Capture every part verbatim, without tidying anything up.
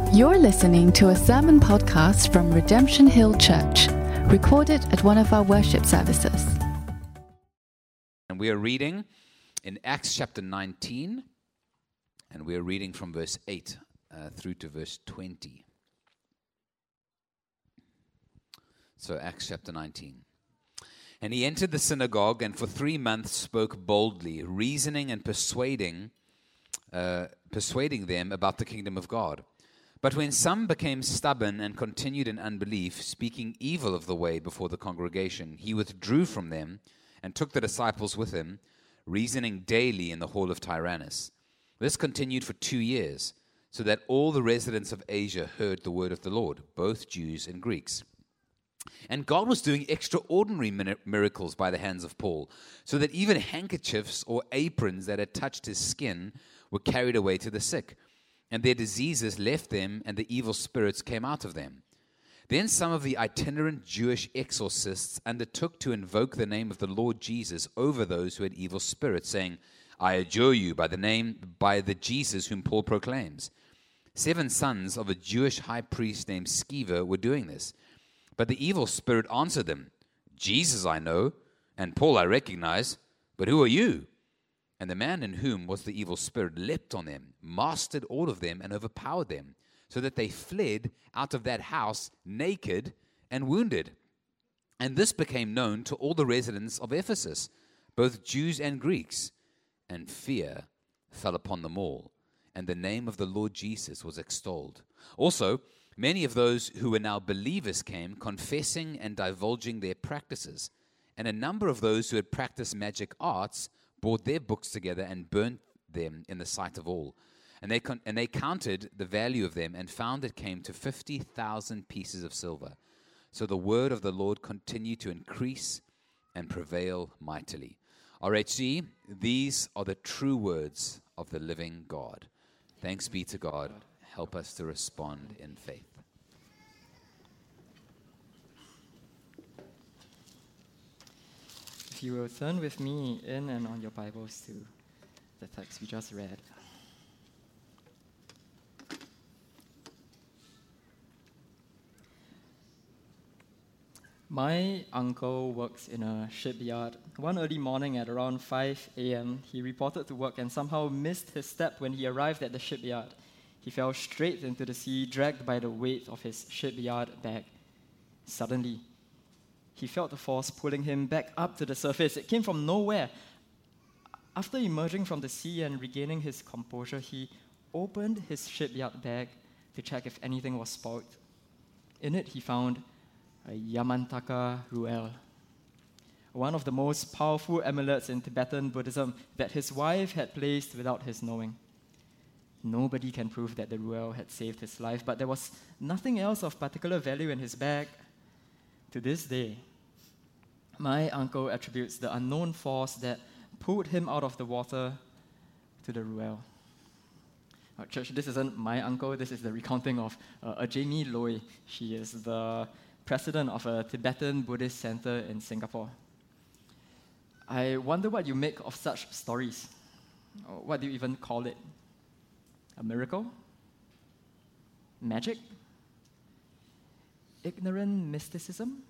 You're listening to a sermon podcast from Redemption Hill Church, recorded at one of our worship services. And we are reading in Acts chapter nineteen, and we are reading from verse eight uh, through to verse twenty. So Acts chapter nineteen. And he entered the synagogue and for three months spoke boldly, reasoning and persuading, uh, persuading them about the kingdom of God. But when some became stubborn and continued in unbelief, speaking evil of the way before the congregation, he withdrew from them and took the disciples with him, reasoning daily in the hall of Tyrannus. This continued for two years, so that all the residents of Asia heard the word of the Lord, both Jews and Greeks. And God was doing extraordinary miracles by the hands of Paul, so that even handkerchiefs or aprons that had touched his skin were carried away to the sick. And their diseases left them, and the evil spirits came out of them. Then some of the itinerant Jewish exorcists undertook to invoke the name of the Lord Jesus over those who had evil spirits, saying, I adjure you by the name, by the Jesus whom Paul proclaims. Seven sons of a Jewish high priest named Sceva were doing this. But the evil spirit answered them, Jesus I know, and Paul I recognize, but who are you? And the man in whom was the evil spirit leapt on them, mastered all of them, and overpowered them, so that they fled out of that house naked and wounded. And this became known to all the residents of Ephesus, both Jews and Greeks. And fear fell upon them all, and the name of the Lord Jesus was extolled. Also, many of those who were now believers came, confessing and divulging their practices. And a number of those who had practiced magic arts brought their books together and burnt them in the sight of all. And they con- and they counted the value of them and found it came to fifty thousand pieces of silver. So the word of the Lord continued to increase and prevail mightily. R H C, these are the true words of the living God. Thanks be to God. Help us to respond in faith. If you will turn with me in and on your Bibles to the text we just read. My uncle works in a shipyard. One early morning at around five a.m., he reported to work and somehow missed his step when he arrived at the shipyard. He fell straight into the sea, dragged by the weight of his shipyard bag. Suddenly, he felt the force pulling him back up to the surface. It came from nowhere. After emerging from the sea and regaining his composure, he opened his shipyard bag to check if anything was spoiled. In it, he found a Yamantaka Ruel, one of the most powerful amulets in Tibetan Buddhism that his wife had placed without his knowing. Nobody can prove that the Ruel had saved his life, but there was nothing else of particular value in his bag. To this day, my uncle attributes the unknown force that pulled him out of the water to the Ruel. Uh, church, this isn't my uncle, this is the recounting of uh, a Jamie Loy. She is the president of a Tibetan Buddhist center in Singapore. I wonder what you make of such stories. Or what do you even call it? A miracle? Magic? Ignorant mysticism?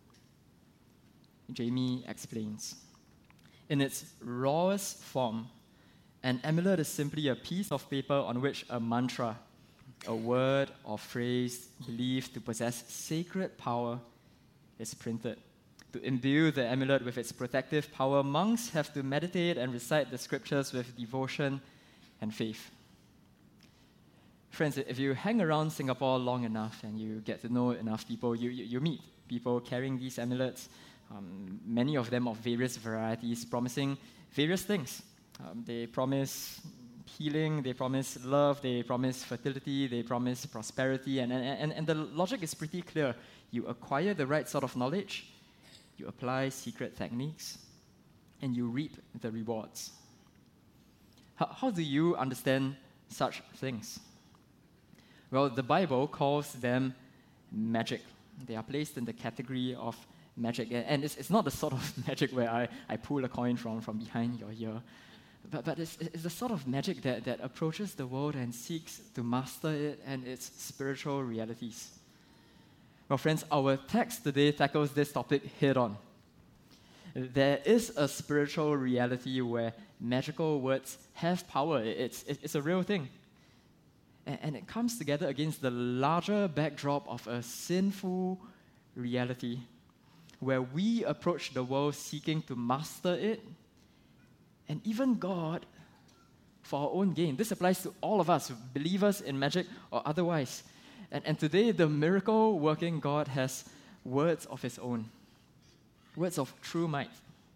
Jamie explains. In its rawest form, an amulet is simply a piece of paper on which a mantra, a word or phrase believed to possess sacred power, is printed. To imbue the amulet with its protective power, monks have to meditate and recite the scriptures with devotion and faith. Friends, if you hang around Singapore long enough and you get to know enough people, you, you, you meet people carrying these amulets, um, many of them of various varieties, promising various things. Um, they promise healing, they promise love, they promise fertility, they promise prosperity, and, and, and the logic is pretty clear. You acquire the right sort of knowledge, you apply secret techniques, and you reap the rewards. How, how do you understand such things? Well, the Bible calls them magic. They are placed in the category of magic. And it's, it's not the sort of magic where I, I pull a coin from, from behind your ear. But, but it's, it's the sort of magic that, that approaches the world and seeks to master it and its spiritual realities. Well, friends, our text today tackles this topic head on. There is a spiritual reality where magical words have power. It's, it's a real thing. And, and it comes together against the larger backdrop of a sinful reality where we approach the world seeking to master it, and even God, for our own gain. This applies to all of us, believers in magic or otherwise. And, and today, the miracle-working God has words of his own, words of true might,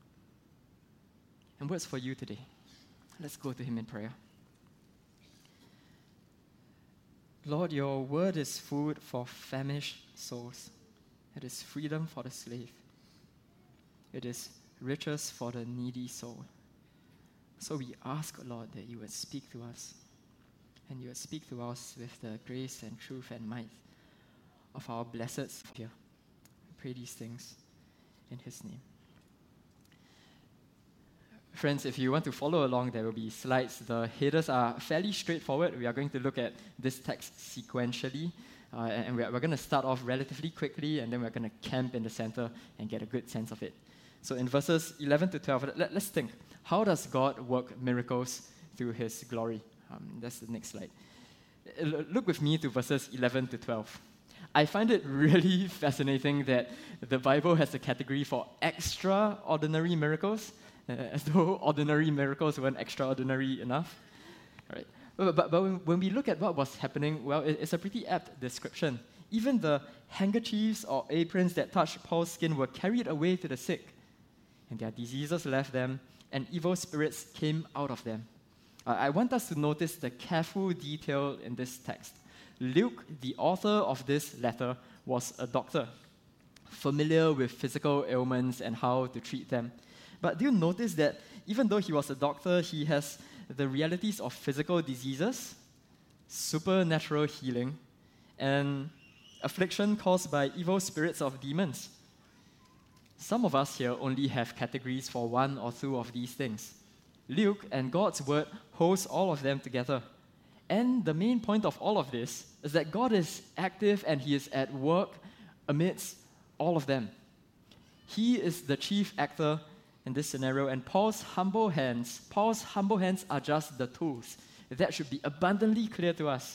and words for you today. Let's go to him in prayer. Lord, your word is food for famished souls. It is freedom for the slave. It is riches for the needy soul. So we ask, Lord, that you would speak to us, and you would speak to us with the grace and truth and might of our blessed Savior. I pray these things in his name. Friends, if you want to follow along, there will be slides. The headers are fairly straightforward. We are going to look at this text sequentially, uh, and we're, we're going to start off relatively quickly, and then we're going to camp in the center and get a good sense of it. So in verses eleven to twelve, let, let's think. How does God work miracles through his glory? Um, that's the next slide. Look with me to verses eleven to twelve. I find it really fascinating that the Bible has a category for extraordinary miracles, uh, as though ordinary miracles weren't extraordinary enough. All right. But, but, but when, when we look at what was happening, well, it, it's a pretty apt description. Even the handkerchiefs or aprons that touched Paul's skin were carried away to the sick, and their diseases left them, and evil spirits came out of them. Uh, I want us to notice the careful detail in this text. Luke, the author of this letter, was a doctor, familiar with physical ailments and how to treat them. But do you notice that even though he was a doctor, he has the realities of physical diseases, supernatural healing, and affliction caused by evil spirits of demons? Some of us here only have categories for one or two of these things. Luke and God's word holds all of them together. And the main point of all of this is that God is active and he is at work amidst all of them. He is the chief actor in this scenario, and Paul's humble hands, Paul's humble hands are just the tools. That should be abundantly clear to us.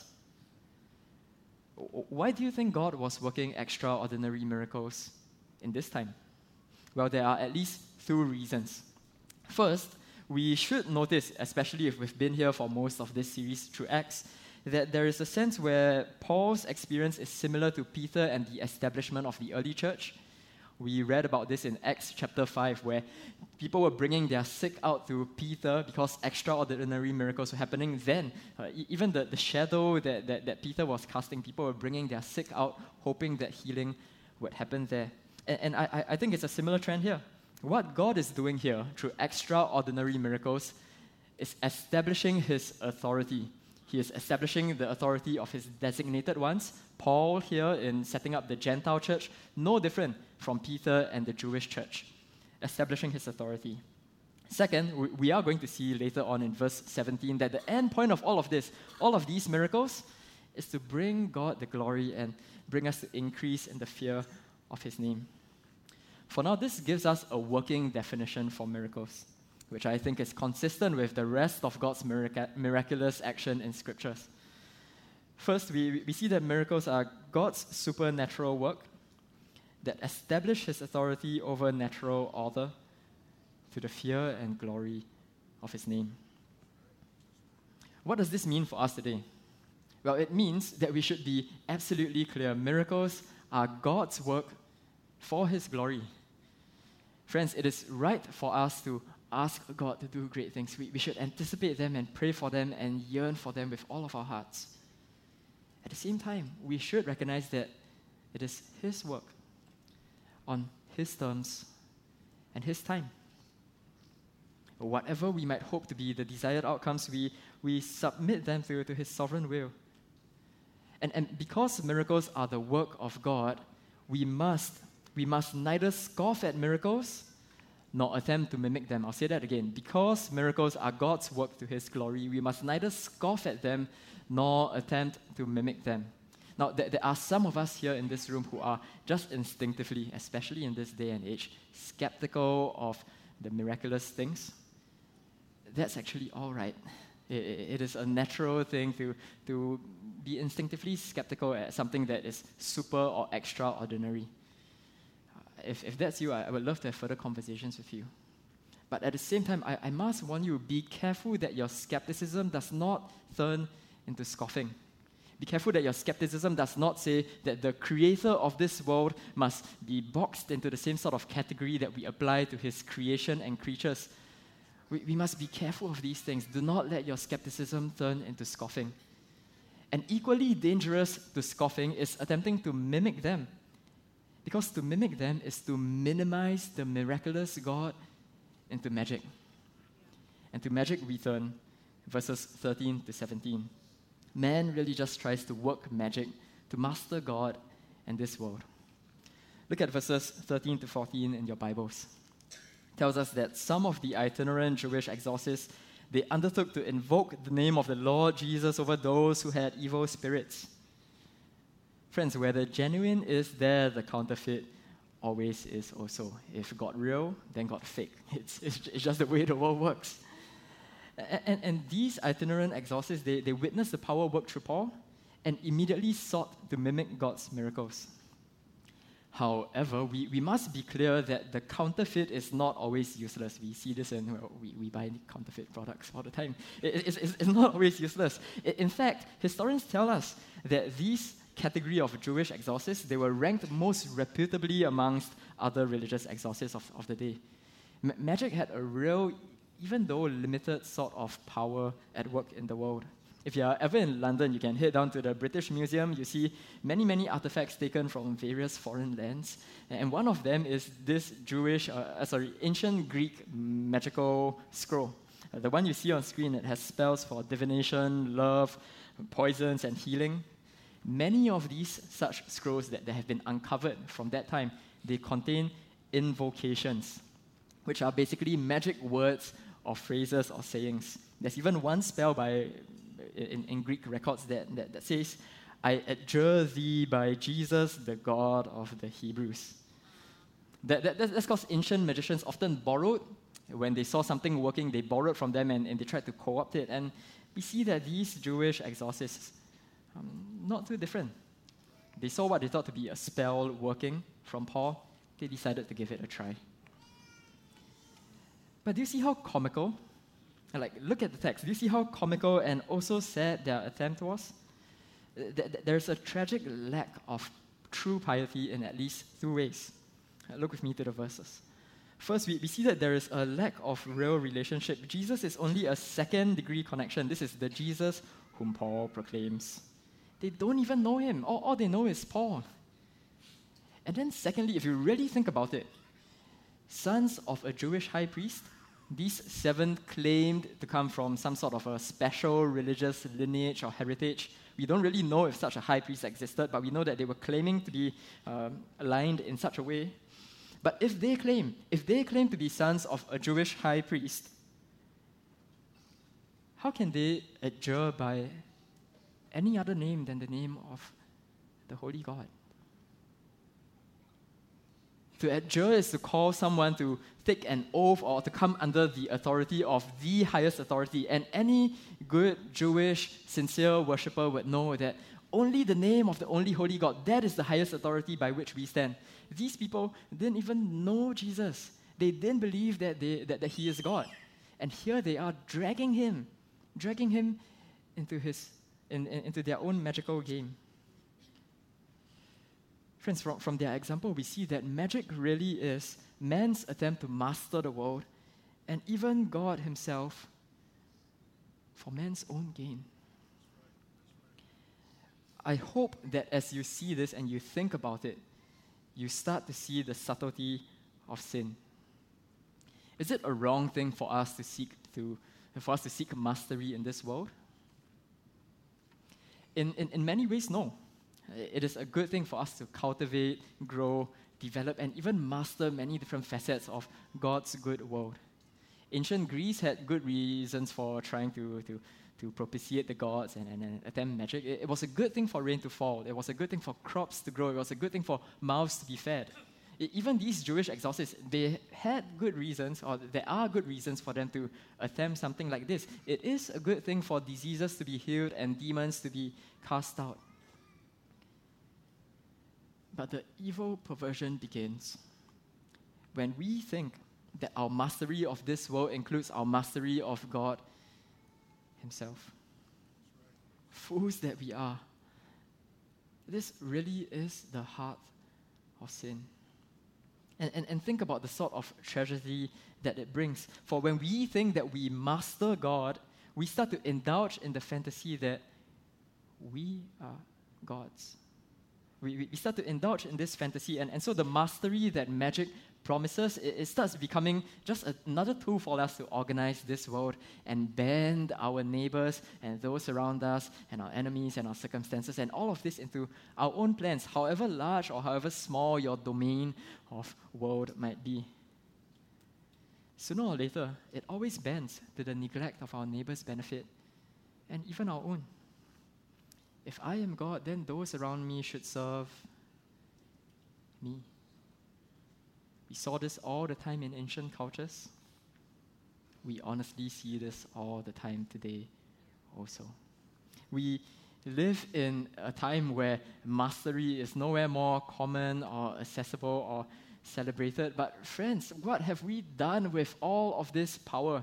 Why do you think God was working extraordinary miracles in this time? Well, there are at least two reasons. First, we should notice, especially if we've been here for most of this series through Acts, that there is a sense where Paul's experience is similar to Peter and the establishment of the early church. We read about this in Acts chapter five, where people were bringing their sick out to Peter because extraordinary miracles were happening then. Uh, even the, the shadow that, that, that Peter was casting, people were bringing their sick out, hoping that healing would happen there. And, and I, I think it's a similar trend here. What God is doing here through extraordinary miracles is establishing his authority. He is establishing the authority of his designated ones. Paul here in setting up the Gentile church, no different from Peter and the Jewish church, establishing his authority. Second, we are going to see later on in verse seventeen that the end point of all of this, all of these miracles, is to bring God the glory and bring us to increase in the fear of his name. For now, this gives us a working definition for miracles, which I think is consistent with the rest of God's mirac- miraculous action in scriptures. First, we, we see that miracles are God's supernatural work that establish his authority over natural order to the fear and glory of his name. What does this mean for us today? Well, it means that we should be absolutely clear. Miracles are God's work for his glory. Friends, it is right for us to ask God to do great things. We, we should anticipate them and pray for them and yearn for them with all of our hearts. At the same time, we should recognize that it is his work on his terms and his time. Whatever we might hope to be the desired outcomes, we, we submit them to, to his sovereign will. And, and because miracles are the work of God, we must We must neither scoff at miracles nor attempt to mimic them. I'll say that again. Because miracles are God's work to His glory, we must neither scoff at them nor attempt to mimic them. Now, th- there are some of us here in this room who are just instinctively, especially in this day and age, skeptical of the miraculous things. That's actually all right. It, it is a natural thing to, to be instinctively skeptical at something that is super or extraordinary. If, if that's you, I, I would love to have further conversations with you. But at the same time, I, I must warn you, be careful that your skepticism does not turn into scoffing. Be careful that your skepticism does not say that the creator of this world must be boxed into the same sort of category that we apply to his creation and creatures. We, we must be careful of these things. Do not let your skepticism turn into scoffing. And equally dangerous to scoffing is attempting to mimic them. Because to mimic them is to minimize the miraculous God into magic. And to magic we turn, verses thirteen to seventeen. Man really just tries to work magic to master God and this world. Look at verses thirteen to fourteen in your Bibles. It tells us that some of the itinerant Jewish exorcists, they undertook to invoke the name of the Lord Jesus over those who had evil spirits. Friends, where the genuine is, there the counterfeit always is also. If God real, then God fake. It's, it's, it's just the way the world works. And, and, and these itinerant exorcists, they, they witnessed the power work through Paul and immediately sought to mimic God's miracles. However, we, we must be clear that the counterfeit is not always useless. We see this and well, we, we buy counterfeit products all the time. It, it's, it's, it's not always useless. In fact, historians tell us that these category of Jewish exorcists, they were ranked most reputably amongst other religious exorcists of, of the day. M- magic had a real, even though limited, sort of power at work in the world. If you're ever in London, you can head down to the British Museum. You see many, many artifacts taken from various foreign lands. And one of them is this Jewish, uh, sorry, ancient Greek magical scroll. Uh, the one you see on screen, it has spells for divination, love, poisons, and healing. Many of these such scrolls that, that have been uncovered from that time, they contain invocations, which are basically magic words or phrases or sayings. There's even one spell by in, in Greek records that, that, that says, I adjure thee by Jesus, the God of the Hebrews. That, that, that's because ancient magicians often borrowed. When they saw something working, they borrowed from them and, and they tried to co-opt it. And we see that these Jewish exorcists, um, not too different. They saw what they thought to be a spell working from Paul. They decided to give it a try. But do you see how comical? Like, look at the text. Do you see how comical and also sad their attempt was? There's a tragic lack of true piety in at least two ways. Look with me to the verses. First, we, we see that there is a lack of real relationship. Jesus is only a second-degree connection. This is the Jesus whom Paul proclaims. They don't even know him. All, all they know is Paul. And then secondly, if you really think about it, sons of a Jewish high priest, these seven claimed to come from some sort of a special religious lineage or heritage. We don't really know if such a high priest existed, but we know that they were claiming to be um, aligned in such a way. But if they claim, if they claim to be sons of a Jewish high priest, how can they adjure by any other name than the name of the Holy God? To adjure is to call someone to take an oath or to come under the authority of the highest authority. And any good Jewish, sincere worshipper would know that only the name of the only holy God, that is the highest authority by which we stand. These people didn't even know Jesus. They didn't believe that, they, that, that he is God. And here they are dragging him, dragging him into, his, in, in, into their own magical game. Friends, from, from their example, we see that magic really is man's attempt to master the world and even God himself for man's own gain. I hope that as you see this and you think about it, you start to see the subtlety of sin. Is it a wrong thing for us to seek to for us to seek mastery in this world? In, in, in many ways, no. It is a good thing for us to cultivate, grow, develop, and even master many different facets of God's good world. Ancient Greece had good reasons for trying to, to, to propitiate the gods and, and, and attempt magic. It, it was a good thing for rain to fall. It was a good thing for crops to grow. It was a good thing for mouths to be fed. It, even these Jewish exorcists, they had good reasons, or there are good reasons for them to attempt something like this. It is a good thing for diseases to be healed and demons to be cast out. But the evil perversion begins when we think that our mastery of this world includes our mastery of God Himself. Fools that we are. This really is the heart of sin. And, and, and think about the sort of tragedy that it brings. For when we think that we master God, we start to indulge in the fantasy that we are gods. We, we start to indulge in this fantasy, and, and so the mastery that magic promises, it, it starts becoming just a, another tool for us to organize this world and bend our neighbors and those around us and our enemies and our circumstances and all of this into our own plans, however large or however small your domain of world might be. Sooner or later, it always bends to the neglect of our neighbor's benefit and even our own. If I am God, then those around me should serve me. We saw this all the time in ancient cultures. We honestly see this all the time today also. We live in a time where mastery is nowhere more common or accessible or celebrated. But friends, what have we done with all of this power?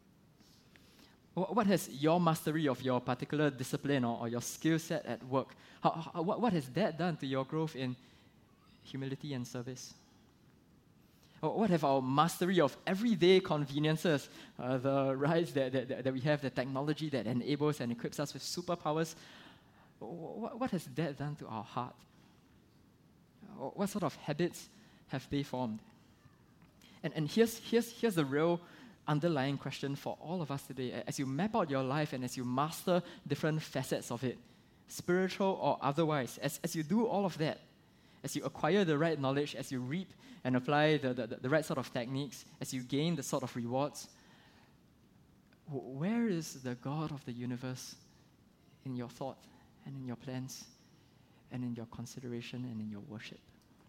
What has your mastery of your particular discipline or, or your skill set at work, how, how, what, what has that done to your growth in humility and service? Or what have our mastery of everyday conveniences, uh, the rise that, that, that we have, the technology that enables and equips us with superpowers, what, what has that done to our heart? What sort of habits have they formed? And, and here's, here's, here's the real underlying question for all of us today. As you map out your life and as you master different facets of it, spiritual or otherwise, as, as you do all of that, as you acquire the right knowledge, as you reap and apply the, the, the right sort of techniques, as you gain the sort of rewards, where is the God of the universe in your thought and in your plans and in your consideration and in your worship?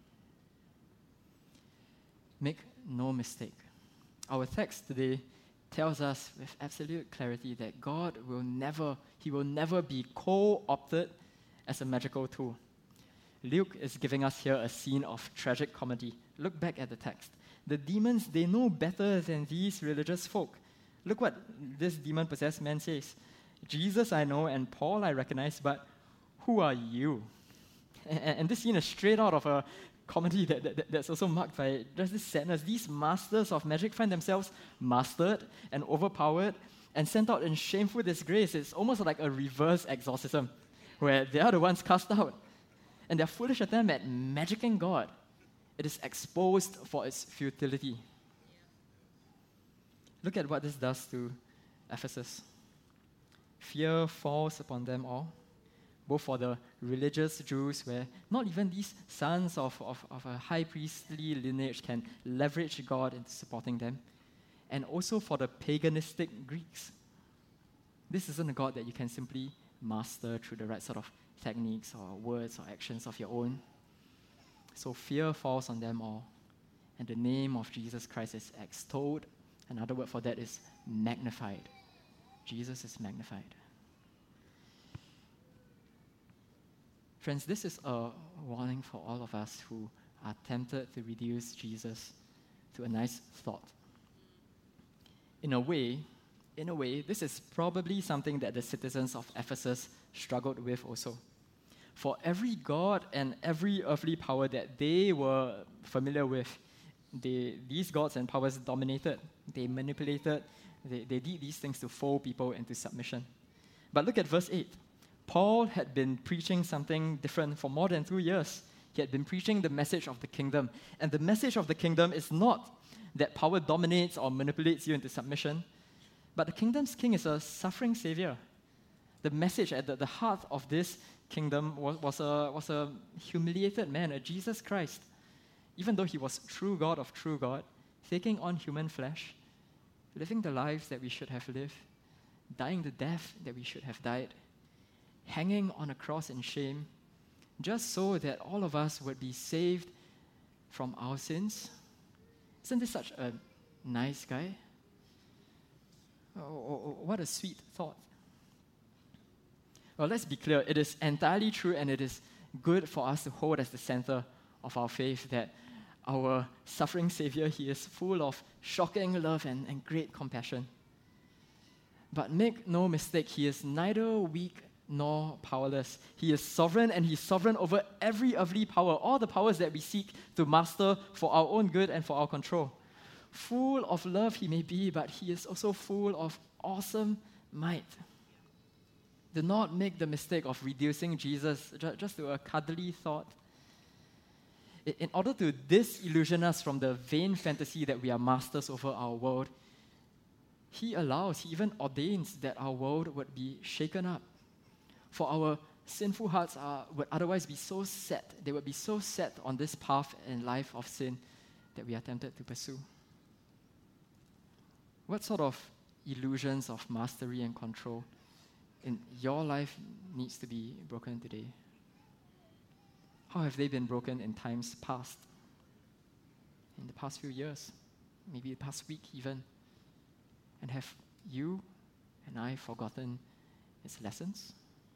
Make no mistake. Our text today tells us with absolute clarity that God will never, He will never be co-opted as a magical tool. Luke is giving us here a scene of tragic comedy. Look back at the text. The demons, they know better than these religious folk. Look what this demon-possessed man says. Jesus I know and Paul I recognize, but who are you? And, and this scene is straight out of a comedy that, that, that's also marked by just this sadness. These masters of magic find themselves mastered and overpowered and sent out in shameful disgrace. It's almost like a reverse exorcism, where they are the ones cast out. And their foolish attempt at magicking God, it is exposed for its futility. Look at what this does to Ephesus. Fear falls upon them all, both for the religious Jews, where not even these sons of, of, of a high priestly lineage can leverage God into supporting them, and also for the paganistic Greeks. This isn't a God that you can simply master through the right sort of techniques or words or actions of your own. So fear falls on them all, and the name of Jesus Christ is extolled. Another word for that is magnified. Jesus is magnified. Friends, this is a warning for all of us who are tempted to reduce Jesus to a nice thought. In a way, in a way, this is probably something that the citizens of Ephesus struggled with also. For every god and every earthly power that they were familiar with, they, these gods and powers dominated, they manipulated, they, they did these things to fool people into submission. But look at verse eight. Paul had been preaching something different for more than two years. He had been preaching the message of the kingdom. And the message of the kingdom is not that power dominates or manipulates you into submission, but the kingdom's king is a suffering savior. The message at the, the heart of this kingdom was, was, a, was a humiliated man, a Jesus Christ. even though he was true God of true God, taking on human flesh, living the lives that we should have lived, dying the death that we should have died, hanging on a cross in shame, just so that all of us would be saved from our sins. Isn't this such a nice guy? Oh, oh, oh, what a sweet thought. Well, let's be clear. It is entirely true and it is good for us to hold as the center of our faith that our suffering Savior, he is full of shocking love and, and great compassion. But make no mistake, he is neither weak nor powerless. He is sovereign, and he's sovereign over every earthly power, all the powers that we seek to master for our own good and for our control. Full of love he may be, but he is also full of awesome might. Do not make the mistake of reducing Jesus just to a cuddly thought. In order to disillusion us from the vain fantasy that we are masters over our world, he allows, he even ordains that our world would be shaken up. For our sinful hearts are, would otherwise be so set, they would be so set on this path and life of sin that we are tempted to pursue. What sort of illusions of mastery and control in your life needs to be broken today? How have they been broken in times past? In the past few years, maybe the past week even? And have you and I forgotten its lessons?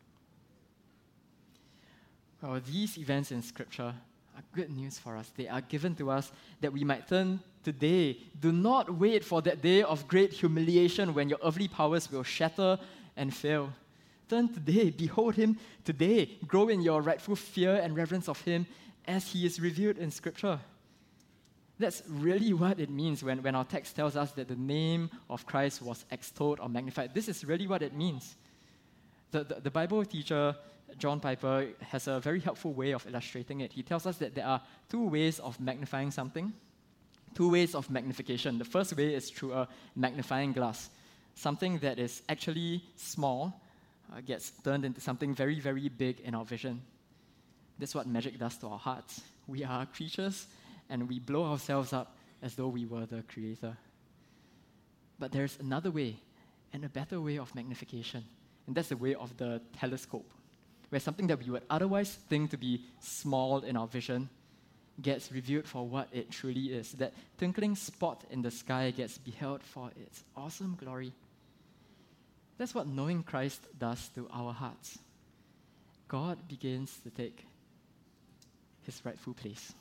Well, these events in Scripture are good news for us. They are given to us that we might turn today. Do not wait for that day of great humiliation when your earthly powers will shatter and fail. Turn today, behold him today. Grow in your rightful fear and reverence of him as he is revealed in Scripture. That's really what it means when, when our text tells us that the name of Christ was extolled or magnified. This is really what it means. The, the, the Bible teacher, John Piper, has a very helpful way of illustrating it. He tells us that there are two ways of magnifying something, two ways of magnification. The first way is through a magnifying glass. Something that is actually small uh, gets turned into something very, very big in our vision. That's what magic does to our hearts. We are creatures, and we blow ourselves up as though we were the creator. But there's another way, and a better way of magnification, and that's the way of the telescope, where something that we would otherwise think to be small in our vision gets revealed for what it truly is. That twinkling spot in the sky gets beheld for its awesome glory. That's what knowing Christ does to our hearts. God begins to take his rightful place.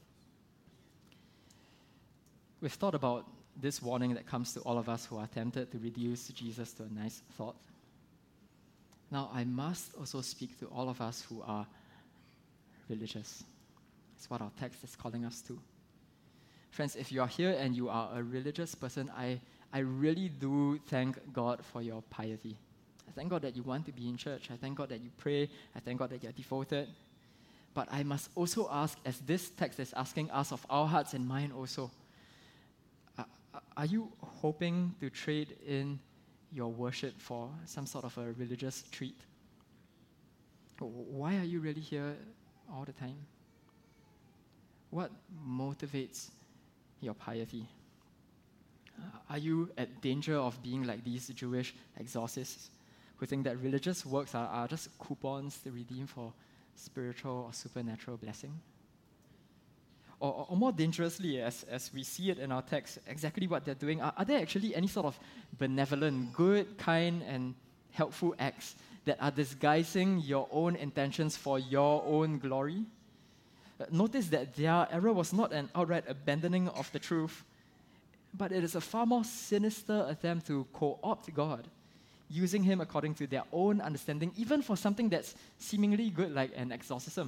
We've thought about this warning that comes to all of us who are tempted to reduce Jesus to a nice thought. Now, I must also speak to all of us who are religious. It's what our text is calling us to. Friends, if you are here and you are a religious person, I, I really do thank God for your piety. I thank God that you want to be in church. I thank God that you pray. I thank God that you're devoted. But I must also ask, as this text is asking us of our hearts and mind also, uh, are you hoping to trade in your worship for some sort of a religious treat? Why are you really here all the time? What motivates your piety? Uh, are you at danger of being like these Jewish exorcists who think that religious works are, are just coupons to redeem for spiritual or supernatural blessing? Or, or more dangerously, as, as we see it in our text, exactly what they're doing, are, are there actually any sort of benevolent, good, kind, and helpful acts that are disguising your own intentions for your own glory? Uh, notice that their error was not an outright abandoning of the truth, but it is a far more sinister attempt to co-opt God, using him according to their own understanding, even for something that's seemingly good like an exorcism.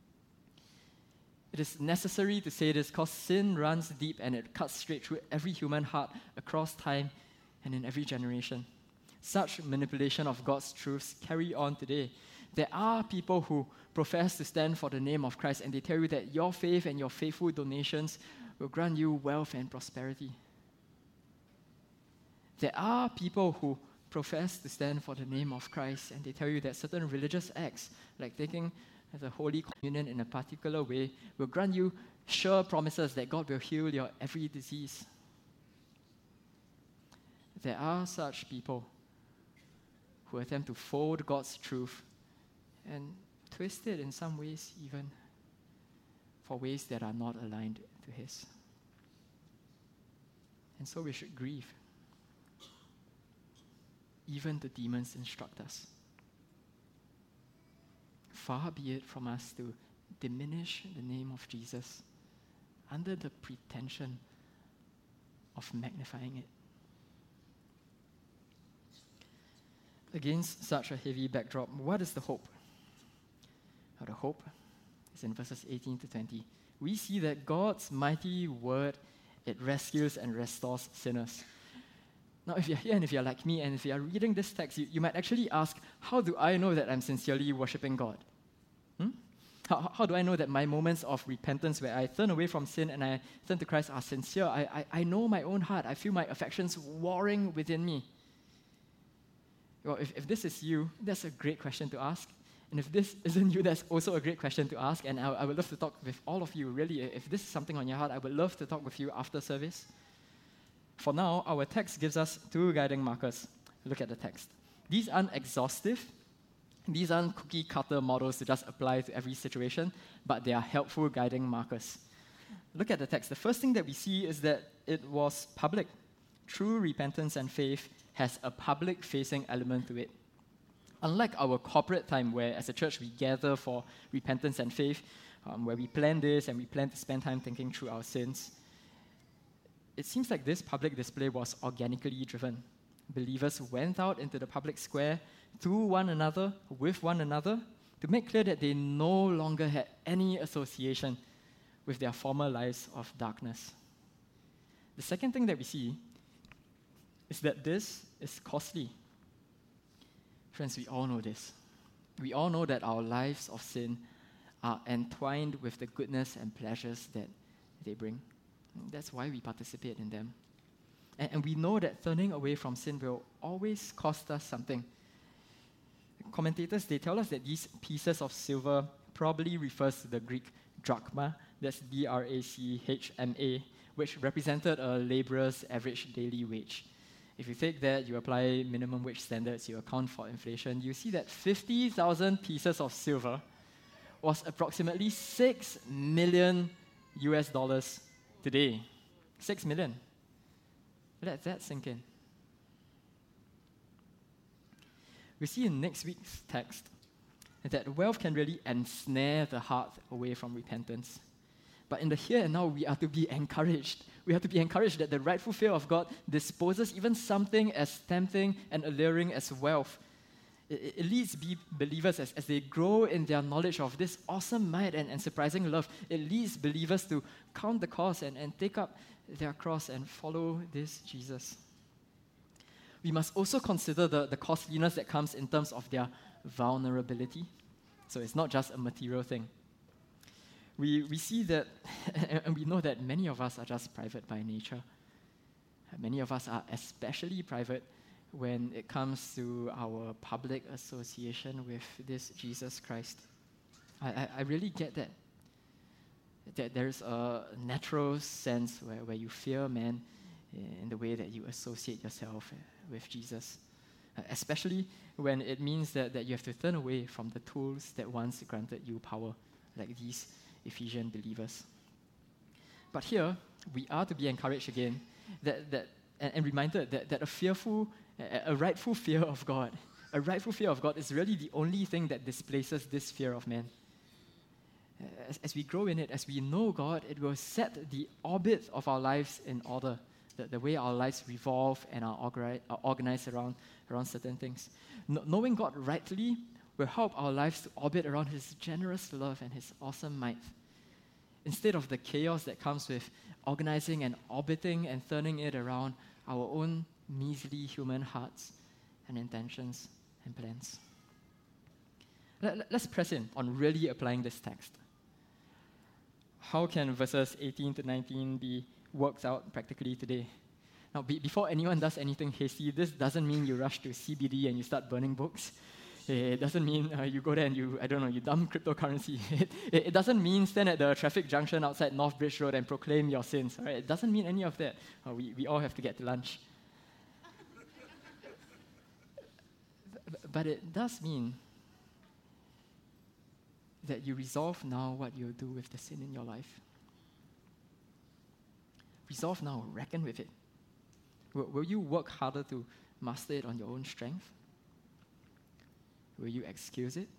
It is necessary to say this because sin runs deep and it cuts straight through every human heart across time and in every generation. Such manipulation of God's truths carry on today. There are people who profess to stand for the name of Christ, and they tell you that your faith and your faithful donations will grant you wealth and prosperity. There are people who profess to stand for the name of Christ, and they tell you that certain religious acts, like taking as a Holy Communion in a particular way will grant you sure promises that God will heal your every disease. There are such people who attempt to fold God's truth and twist it in some ways even for ways that are not aligned to His. And so we should grieve. Even the demons instruct us. Far be it from us to diminish the name of Jesus under the pretension of magnifying it. Against such a heavy backdrop, what is the hope? Well, the hope is in verses eighteen to twenty. We see that God's mighty word, it rescues and restores sinners. Now, if you're here and if you're like me and if you're reading this text, you, you might actually ask, how do I know that I'm sincerely worshiping God? Hmm? How, how do I know that my moments of repentance where I turn away from sin and I turn to Christ are sincere? I, I, I know my own heart. I feel my affections warring within me. Well, if, if this is you, that's a great question to ask. And if this isn't you, that's also a great question to ask. And I, I would love to talk with all of you, really. If this is something on your heart, I would love to talk with you after service. For now, our text gives us two guiding markers. Look at the text. These aren't exhaustive. These aren't cookie-cutter models to just apply to every situation, but they are helpful guiding markers. Look at the text. The first thing that we see is that it was public. True repentance and faith has a public-facing element to it. Unlike our corporate time, where as a church we gather for repentance and faith, um, where we plan this and we plan to spend time thinking through our sins, it seems like this public display was organically driven. Believers went out into the public square to one another, with one another, to make clear that they no longer had any association with their former lives of darkness. The second thing that we see is that this is costly. Friends, we all know this. We all know that our lives of sin are entwined with the goodness and pleasures that they bring. That's why we participate in them. And, and we know that turning away from sin will always cost us something. Commentators, they tell us that these pieces of silver probably refers to the Greek drachma, that's D R A C H M A, which represented a laborer's average daily wage. If you take that, you apply minimum wage standards, you account for inflation, you see that fifty thousand pieces of silver was approximately six million U S dollars today. six million. Let that sink in. We see in next week's text that wealth can really ensnare the heart away from repentance. But in the here and now, we are to be encouraged. We have to be encouraged that the rightful fear of God disposes even something as tempting and alluring as wealth. It, it leads be believers as, as they grow in their knowledge of this awesome might and, and surprising love. It leads believers to count the cost and, and take up their cross and follow this Jesus. We must also consider the, the costliness that comes in terms of their vulnerability. So it's not just a material thing. We, we see that, and we know that many of us are just private by nature. Many of us are especially private when it comes to our public association with this Jesus Christ. I, I, I really get that. That there's a natural sense where, where you fear man in the way that you associate yourself with Jesus. Especially when it means that, that you have to turn away from the tools that once granted you power, like these Ephesian believers. But here, we are to be encouraged again that, that, and, and reminded that, that a fearful, a, a rightful fear of God, a rightful fear of God is really the only thing that displaces this fear of man. As, as we grow in it, as we know God, it will set the orbit of our lives in order, the, the way our lives revolve and are, organi- are organized around, around certain things. No, knowing God rightly will help our lives to orbit around His generous love and His awesome might. Instead of the chaos that comes with organizing and orbiting and turning it around our own measly human hearts and intentions and plans. Let, let's press in on really applying this text. How can verses eighteen to nineteen be worked out practically today? Now, be, before anyone does anything hasty, this doesn't mean you rush to C B D and you start burning books. It doesn't mean uh, you go there and you, I don't know, you dump cryptocurrency. It, it doesn't mean stand at the traffic junction outside North Bridge Road and proclaim your sins. Right? It doesn't mean any of that. Uh, we, we all have to get to lunch. But it does mean that you resolve now what you'll do with the sin in your life. Resolve now, reckon with it. Will, will you work harder to master it on your own strength? Will you excuse it?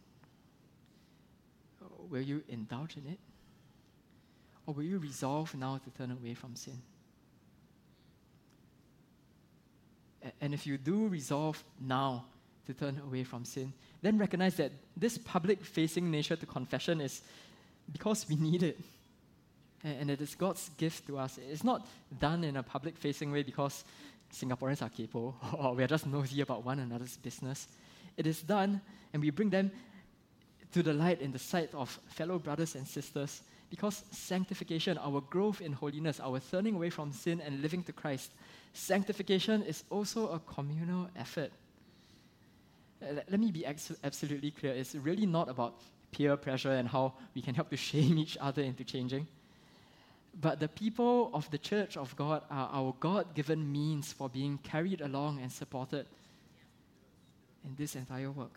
Will you indulge in it? Or will you resolve now to turn away from sin? And if you do resolve now to turn away from sin, then recognize that this public-facing nature to confession is because we need it. And it is God's gift to us. It's not done in a public-facing way because Singaporeans are kaypoh or we're just nosy about one another's business. It is done, and we bring them to the light in the sight of fellow brothers and sisters because sanctification, our growth in holiness, our turning away from sin and living to Christ, sanctification is also a communal effort. Let me be ex- absolutely clear. It's really not about peer pressure and how we can help to shame each other into changing. But the people of the Church of God are our God-given means for being carried along and supported in this entire work.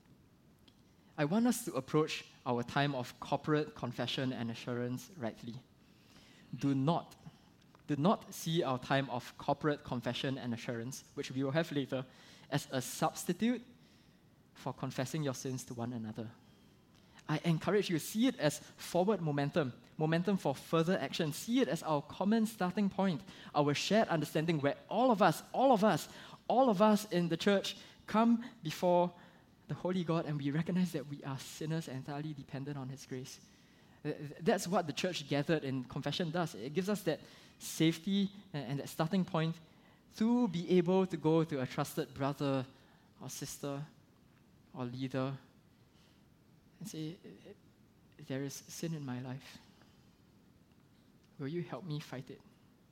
I want us to approach our time of corporate confession and assurance rightly. Do not, do not see our time of corporate confession and assurance, which we will have later, as a substitute for confessing your sins to one another. I encourage you, see it as forward momentum, momentum for further action. See it as our common starting point, our shared understanding where all of us, all of us, all of us in the church come before the Holy God and we recognize that we are sinners entirely dependent on His grace. That's what the church gathered in confession does. It gives us that safety and that starting point to be able to go to a trusted brother or sister or leader and say, there is sin in my life. Will you help me fight it?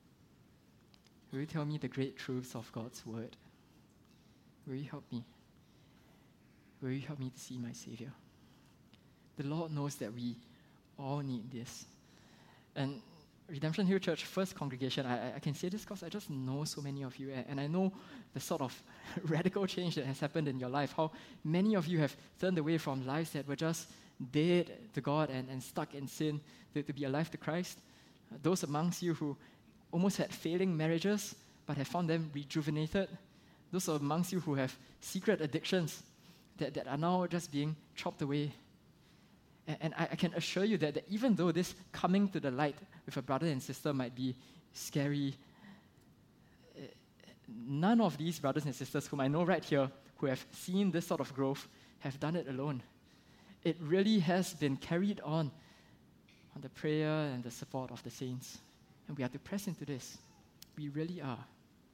Will you tell me the great truths of God's word? Will you help me? Will you help me to see my Savior? The Lord knows that we all need this. And Redemption Hill Church, first congregation, I, I can say this because I just know so many of you, and, and I know the sort of radical change that has happened in your life, how many of you have turned away from lives that were just dead to God and, and stuck in sin to, to be alive to Christ. Uh, those amongst you who almost had failing marriages but have found them rejuvenated. Those amongst you who have secret addictions that, that are now just being chopped away. And, and I, I can assure you that, that even though this coming to the light with a brother and sister might be scary, uh, none of these brothers and sisters whom I know right here who have seen this sort of growth have done it alone. It really has been carried on on the prayer and the support of the saints. And we have to press into this. We really are.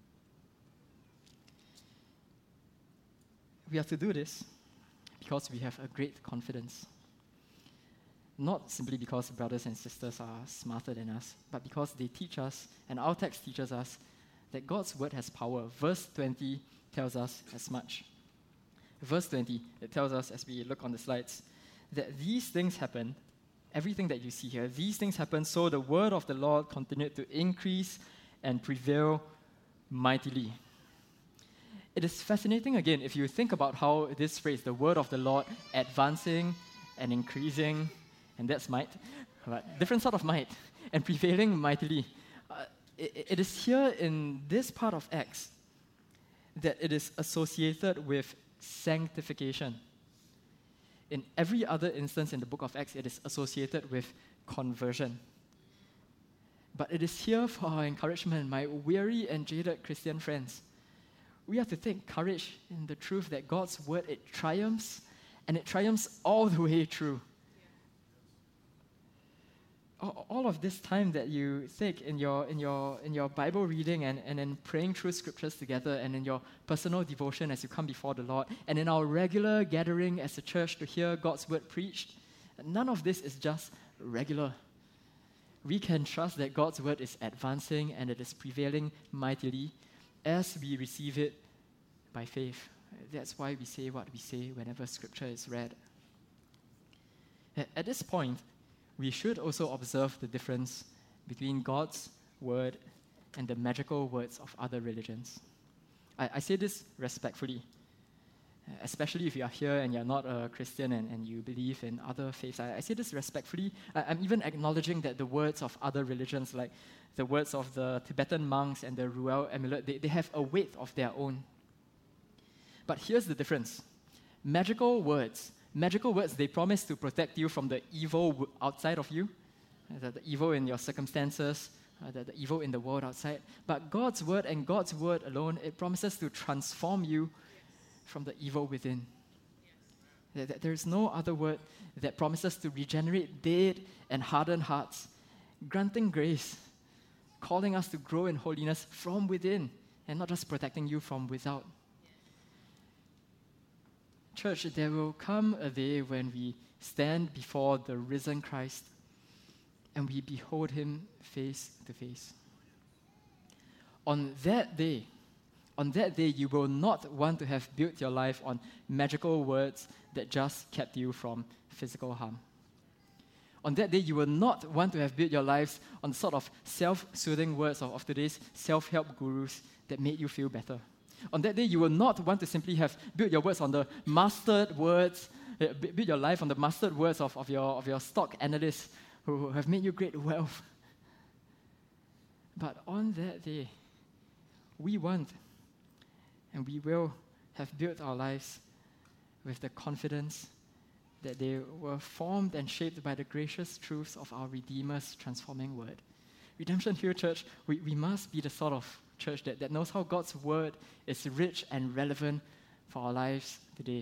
We have to do this because we have a great confidence. Not simply because brothers and sisters are smarter than us, but because they teach us, and our text teaches us, that God's word has power. Verse twenty tells us as much. Verse twenty, it tells us, as we look on the slides, that these things happen, everything that you see here, these things happen so the word of the Lord continued to increase and prevail mightily. It is fascinating, again, if you think about how this phrase, the word of the Lord, advancing and increasing, and that's might, but different sort of might, and prevailing mightily. Uh, it, it is here in this part of Acts that it is associated with sanctification. In every other instance in the book of Acts, it is associated with conversion. But it is here for our encouragement, my weary and jaded Christian friends. We have to take courage in the truth that God's word, it triumphs, and it triumphs all the way through. All of this time that you take in your in your in your Bible reading and, and in praying through scriptures together and in your personal devotion as you come before the Lord and in our regular gathering as a church to hear God's word preached, none of this is just regular. We can trust that God's word is advancing and it is prevailing mightily as we receive it by faith That's why we say what we say whenever Scripture is read. At this point, we should also observe the difference between God's word and the magical words of other religions. I, I say this respectfully, especially if you are here and you're not a Christian and, and you believe in other faiths. I, I say this respectfully. I, I'm even acknowledging that the words of other religions, like the words of the Tibetan monks and the Ruel amulet, they, they have a weight of their own. But here's the difference. Magical words, magical words, they promise to protect you from the evil w- outside of you, the, the evil in your circumstances, uh, the, the evil in the world outside. But God's word and God's word alone, it promises to transform you from the evil within. There, there is no other word that promises to regenerate dead and hardened hearts, granting grace, calling us to grow in holiness from within, and not just protecting you from without. Church, there will come a day when we stand before the risen Christ and we behold him face to face. On that day, on that day, you will not want to have built your life on magical words that just kept you from physical harm. On that day, you will not want to have built your lives on sort of self-soothing words of, of today's self-help gurus that made you feel better. On that day, you will not want to simply have built your words on the mastered words, uh, build your life on the mastered words of, of, your, of your stock analysts who have made you great wealth. But on that day, we want and we will have built our lives with the confidence that they were formed and shaped by the gracious truths of our Redeemer's transforming word. Redemption Hill Church, we, we must be the sort of church that, that knows how God's word is rich and relevant for our lives today.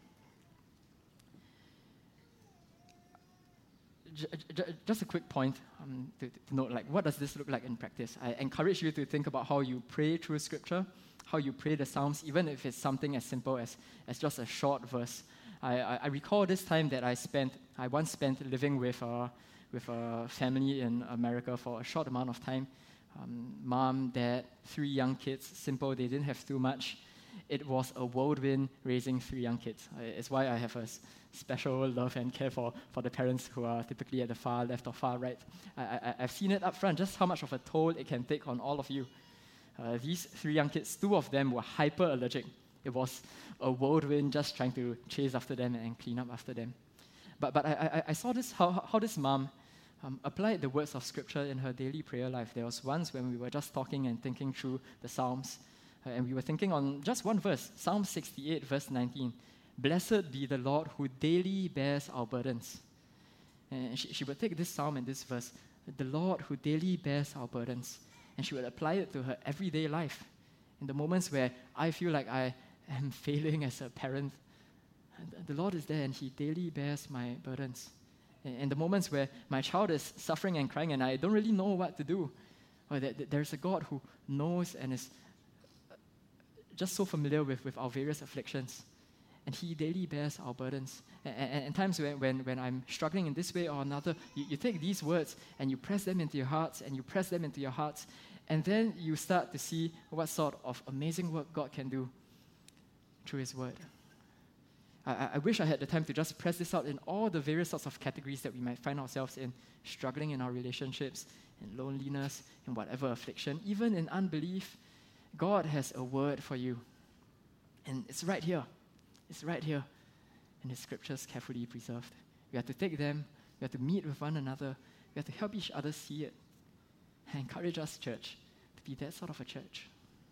J- j- just a quick point um, to, to note, like, what does this look like in practice? I encourage you to think about how you pray through Scripture, how you pray the Psalms, even if it's something as simple as, as just a short verse. I, I, I recall this time that I spent, I once spent living with a, with a family in America for a short amount of time. Um, mom, dad, three young kids, simple, they didn't have too much. It was a whirlwind raising three young kids. It's why I have a s- special love and care for, for the parents who are typically at the far left or far right. I, I, I've seen it up front, just how much of a toll it can take on all of you. Uh, these three young kids, two of them were hyper allergic. It was a whirlwind just trying to chase after them and clean up after them. But but I, I, I saw this, how, how this mom Um, applied the words of Scripture in her daily prayer life. There was once when we were just talking and thinking through the Psalms, uh, and we were thinking on just one verse, Psalm sixty-eight, verse nineteen. Blessed be the Lord who daily bears our burdens. And she, she would take this psalm and this verse, the Lord who daily bears our burdens, and she would apply it to her everyday life. In the moments where I feel like I am failing as a parent, the Lord is there and he daily bears my burdens. In the moments where my child is suffering and crying and I don't really know what to do, or that there's a God who knows and is just so familiar with, with our various afflictions, and he daily bears our burdens. And, and, and times when, when, when I'm struggling in this way or another, you, you take these words and you press them into your hearts, and you press them into your hearts, and then you start to see what sort of amazing work God can do through his word. I, I wish I had the time to just press this out in all the various sorts of categories that we might find ourselves in, struggling in our relationships, in loneliness, in whatever affliction, even in unbelief. God has a word for you. And it's right here. It's right here in the Scriptures carefully preserved. We have to take them, we have to meet with one another, we have to help each other see it. I encourage us, church, to be that sort of a church.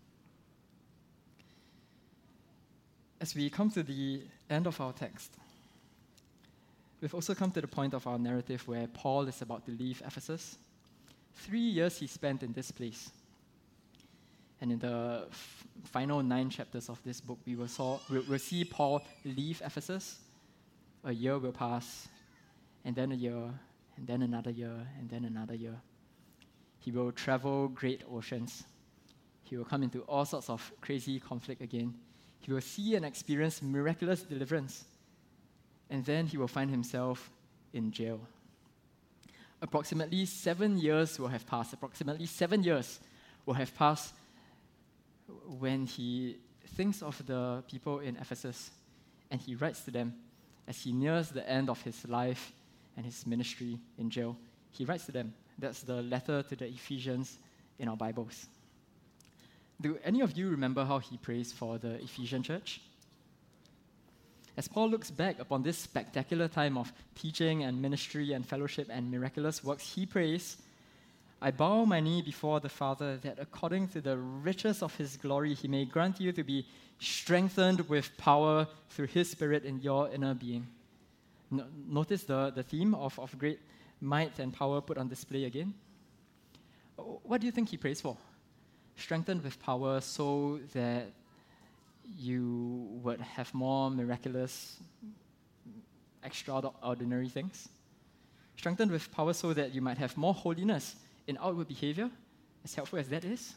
As we come to the end of our text, we've also come to the point of our narrative where Paul is about to leave Ephesus. Three years he spent in this place. And in the f- final nine chapters of this book, we will, saw, we'll, we'll see Paul leave Ephesus. A year will pass, and then a year, and then another year, and then another year. He will travel great oceans. He will come into all sorts of crazy conflict again. He will see and experience miraculous deliverance. And then he will find himself in jail. Approximately seven years will have passed. Approximately seven years will have passed when he thinks of the people in Ephesus, and he writes to them as he nears the end of his life and his ministry in jail. He writes to them. That's the letter to the Ephesians in our Bibles. Do any of you remember how he prays for the Ephesian church? As Paul looks back upon this spectacular time of teaching and ministry and fellowship and miraculous works, he prays, I bow my knee before the Father, that according to the riches of his glory, he may grant you to be strengthened with power through his Spirit in your inner being. No, notice the, the theme of, of great might and power put on display again. What do you think he prays for? Strengthened with power so that you would have more miraculous, extraordinary things. Strengthened with power so that you might have more holiness in outward behavior, as helpful as that is.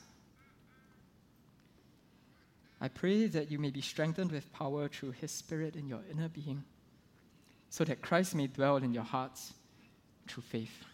I pray that you may be strengthened with power through his Spirit in your inner being, so that Christ may dwell in your hearts through faith.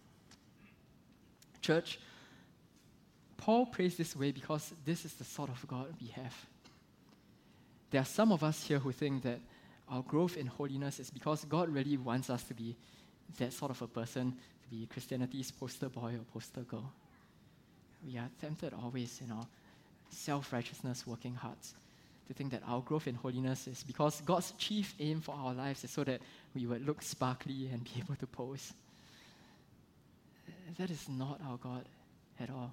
Church, Paul prays this way because this is the sort of God we have. There are some of us here who think that our growth in holiness is because God really wants us to be that sort of a person, to be Christianity's poster boy or poster girl. We are tempted always in our self-righteousness working hearts to think that our growth in holiness is because God's chief aim for our lives is so that we would look sparkly and be able to pose. That is not our God at all.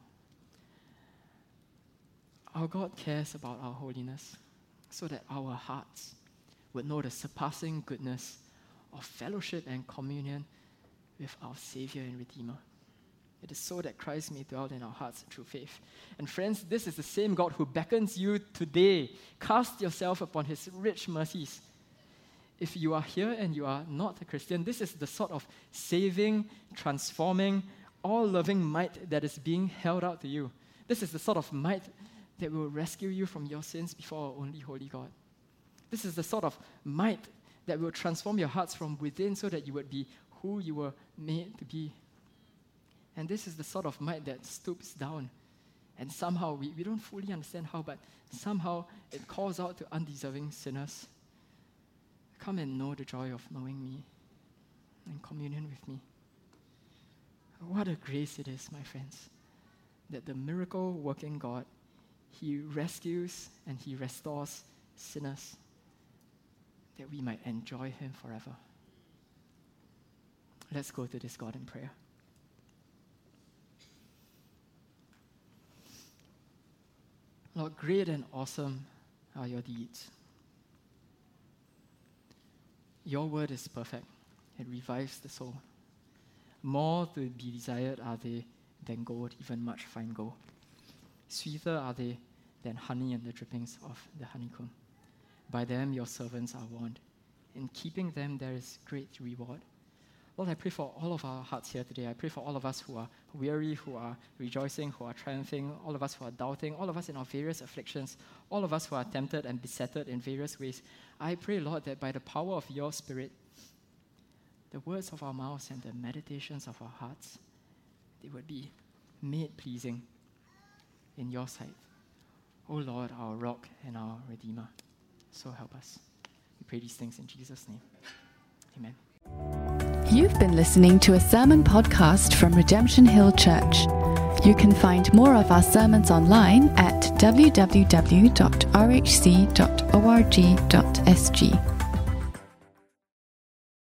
Our God cares about our holiness so that our hearts would know the surpassing goodness of fellowship and communion with our Savior and Redeemer. It is so that Christ may dwell in our hearts through faith. And friends, this is the same God who beckons you today. Cast yourself upon his rich mercies. If you are here and you are not a Christian, this is the sort of saving, transforming, all-loving might that is being held out to you. This is the sort of might that will rescue you from your sins before our only holy God. This is the sort of might that will transform your hearts from within so that you would be who you were made to be. And this is the sort of might that stoops down. And somehow, we, we don't fully understand how, but somehow it calls out to undeserving sinners. Come and know the joy of knowing me and communion with me. What a grace it is, my friends, that the miracle-working God, he rescues and he restores sinners, that we might enjoy him forever. Let's go to this God in prayer. Lord, great and awesome are your deeds. Your word is perfect. It revives the soul. More to be desired are they than gold, even much fine gold. Sweeter are they than honey and the drippings of the honeycomb. By them your servants are warned. In keeping them there is great reward. Lord, I pray for all of our hearts here today. I pray for all of us who are weary, who are rejoicing, who are triumphing, all of us who are doubting, all of us in our various afflictions, all of us who are tempted and besetted in various ways. I pray, Lord, that by the power of your Spirit, the words of our mouths and the meditations of our hearts, they would be made pleasing in your sight. O Lord, our rock and our Redeemer. So help us. We pray these things in Jesus' name. Amen. You've been listening to a sermon podcast from Redemption Hill Church. You can find more of our sermons online at w w w dot r h c dot org dot s g.